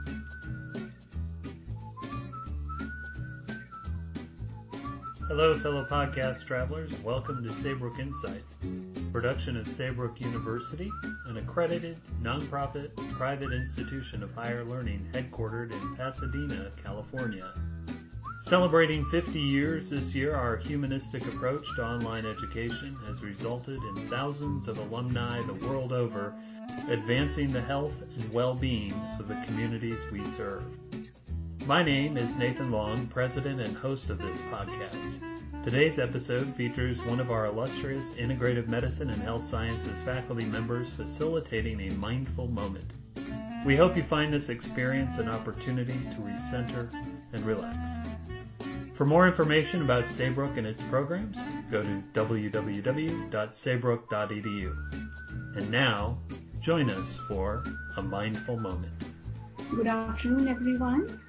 Hello, fellow podcast travelers. Welcome to Saybrook Insights, production of Saybrook University, an accredited, nonprofit, private institution of higher learning headquartered in Pasadena, California. Celebrating 50 years this year, our humanistic approach to online education has resulted in thousands of alumni the world over advancing the health and well-being of the communities we serve. My name is Nathan Long, president and host of this podcast. Today's episode features one of our illustrious integrative medicine and health sciences faculty members facilitating a mindful moment. We hope you find this experience an opportunity to recenter and relax. For more information about Saybrook and its programs, go to www.saybrook.edu. And now, join us for a mindful moment. Good afternoon, everyone.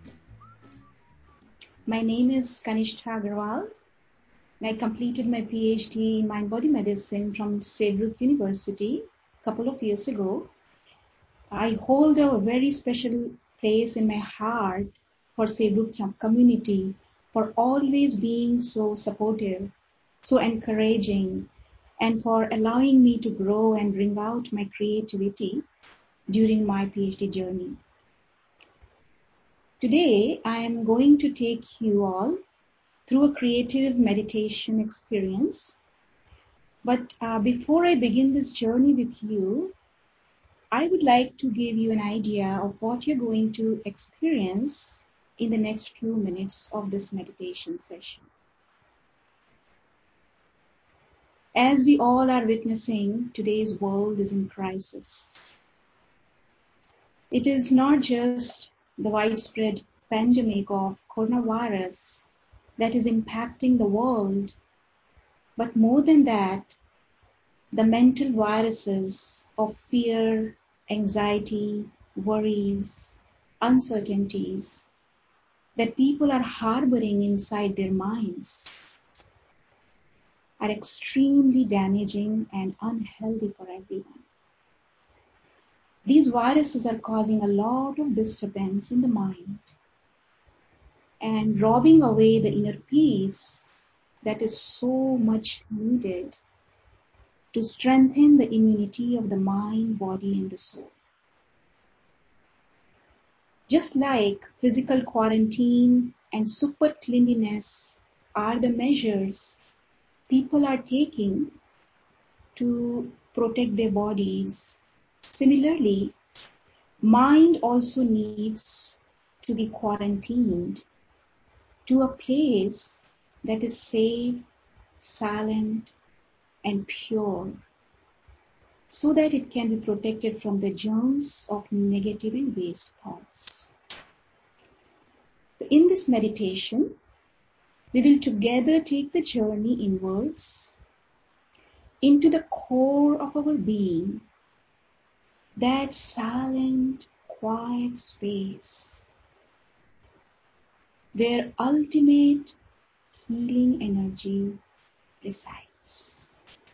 My name is Kanishta Agarwal, and I completed my PhD in mind-body medicine from Saybrook University a couple of years ago. I hold a very special place in my heart for Saybrook community, for always being so supportive, so encouraging, and for allowing me to grow and bring out my creativity during my PhD journey. Today, I am going to take you all through a creative meditation experience. But before I begin this journey with you, I would like to give you an idea of what you're going to experience in the next few minutes of this meditation session. As we all are witnessing, today's world is in crisis. It is not just the widespread pandemic of coronavirus that is impacting the world, but more than that, the mental viruses of fear, anxiety, worries, uncertainties that people are harboring inside their minds are extremely damaging and unhealthy for everyone. These viruses are causing a lot of disturbance in the mind and robbing away the inner peace that is so much needed to strengthen the immunity of the mind, body, and the soul. Just like physical quarantine and super cleanliness are the measures people are taking to protect their bodies, similarly, mind also needs to be quarantined to a place that is safe, silent, and pure, so that it can be protected from the germs of negative and waste thoughts. So in this meditation, we will together take the journey inwards into the core of our being, that silent, quiet space where ultimate healing energy resides.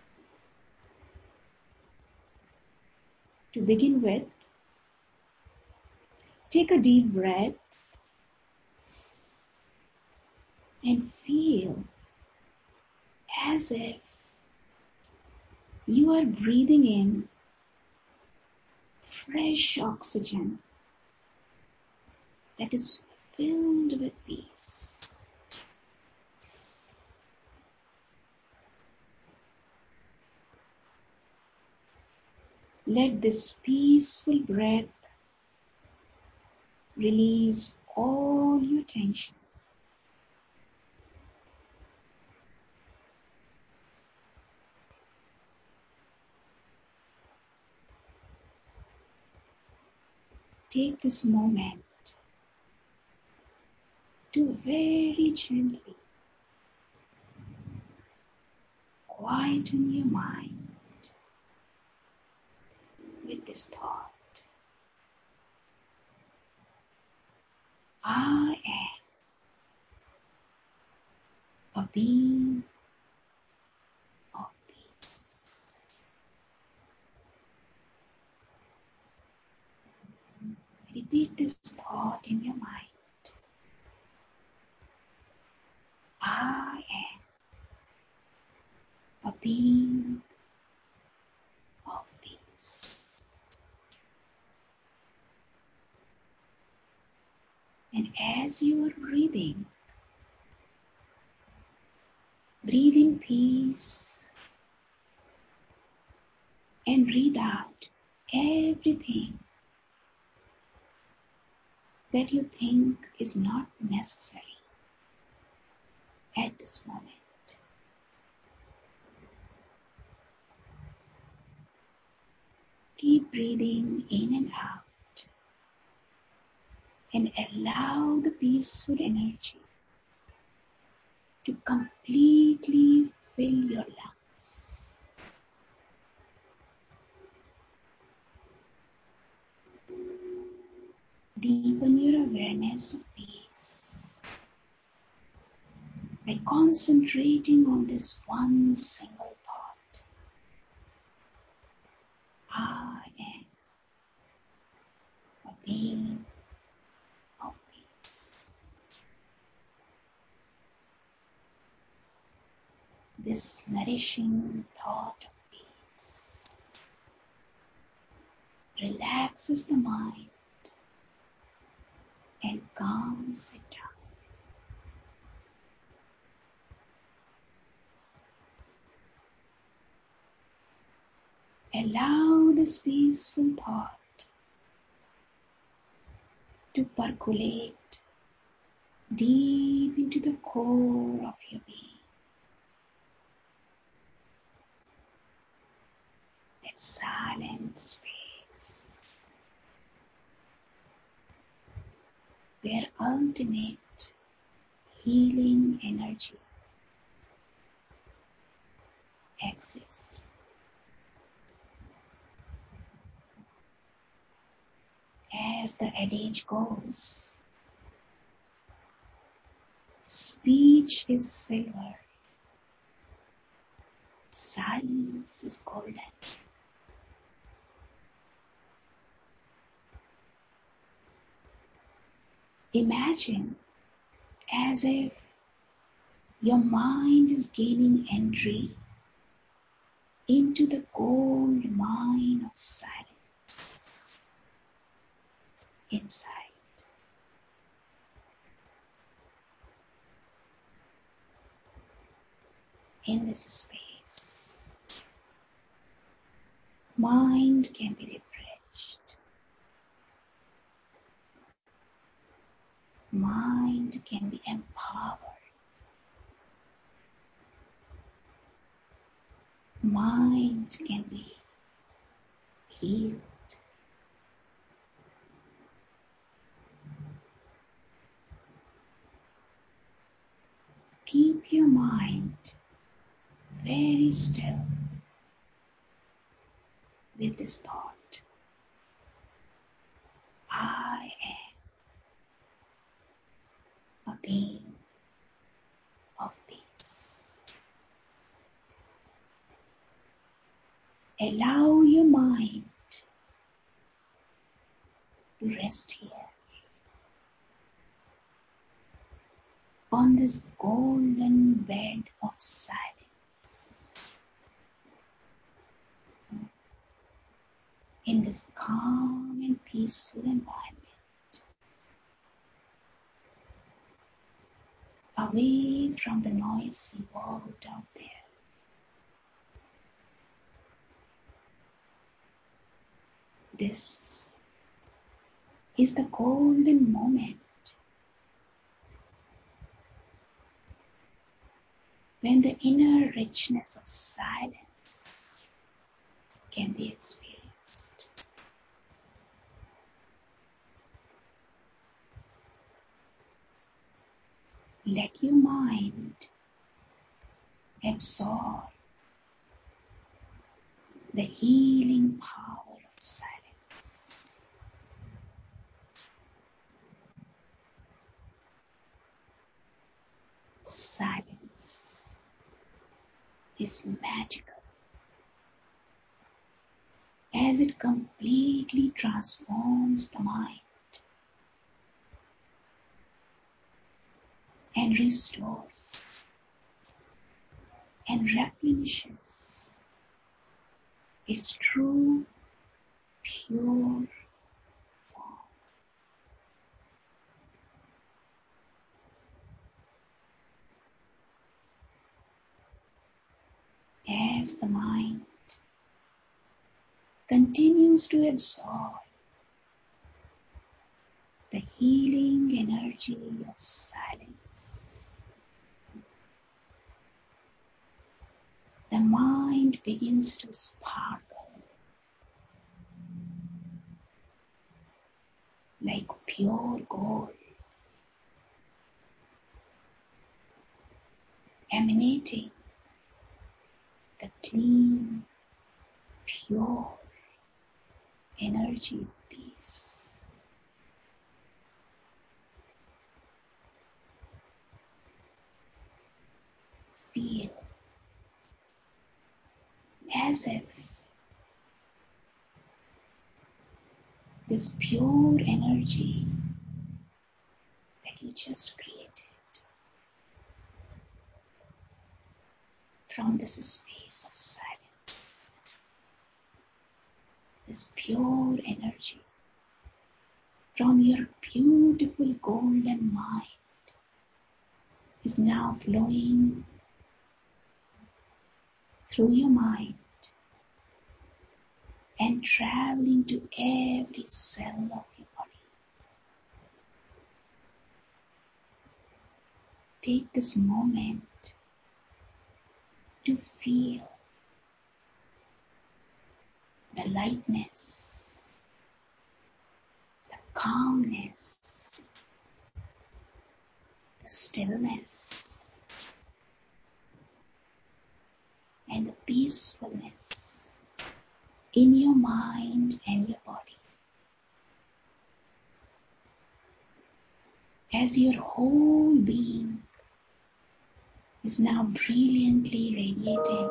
To begin with, take a deep breath and feel as if you are breathing in fresh oxygen that is filled with peace. Let this peaceful breath release all your tension. Take this moment to very gently quieten your mind with this thought. I am a being of peace. Repeat this thought in your mind. I am a being of peace. And as you are breathing, breathe in peace and breathe out everything that you think is not necessary at this moment. Keep breathing in and out and allow the peaceful energy to completely fill your lungs. Deepen your awareness of peace by concentrating on this one single thought. I am a being of peace. This nourishing thought of peace relaxes the mind and calms it down. Allow this peaceful thought to percolate deep into the core of your being. That silent space where ultimate healing energy exists. As the adage goes, speech is silver, silence is golden. Imagine as if your mind is gaining entry into the gold mine of silence inside. In this space, mind can be refreshed. Mind can be empowered. Mind can be healed. Keep your mind very still with this thought. I am a being of peace. Allow your mind to rest here on this golden bed of silence, in this calm and peaceful environment, away from the noisy world out there. This is the golden moment when the inner richness of silence can be experienced. Let your mind absorb the healing power of silence. Silence is magical as it completely transforms the mind and restores and replenishes its true, pure form. As the mind continues to absorb the healing energy of silence, the mind begins to sparkle like pure gold, emanating the clean, pure energy of peace. Feel as if this pure energy that you just created from this space of silence, this pure energy from your beautiful golden mind is now flowing through your mind and traveling to every cell of your body. Take this moment to feel the lightness, the calmness, the stillness, and the peacefulness in your mind and your body. As your whole being is now brilliantly radiating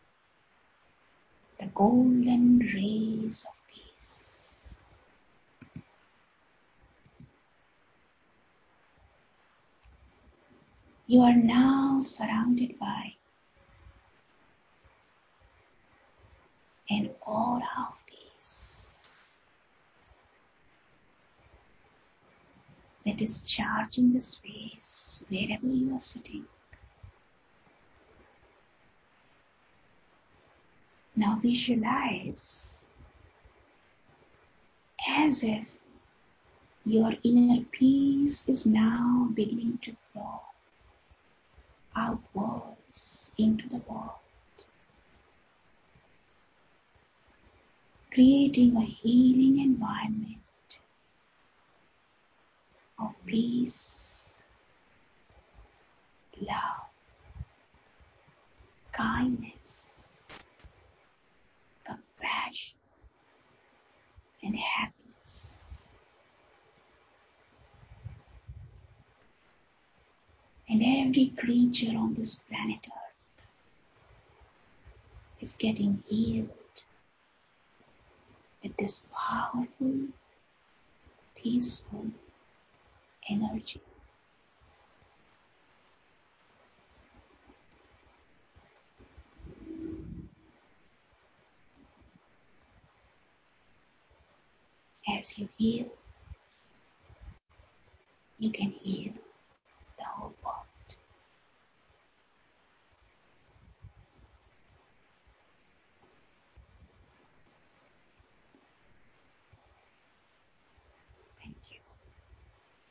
the golden rays of peace. You are now surrounded by an aura of peace that is charging the space wherever you are sitting. Now visualize as if your inner peace is now beginning to flow outwards into the world, creating a healing environment of peace, love, kindness, compassion, and happiness. And every creature on this planet Earth is getting healed with this powerful, peaceful energy. As you heal, you can heal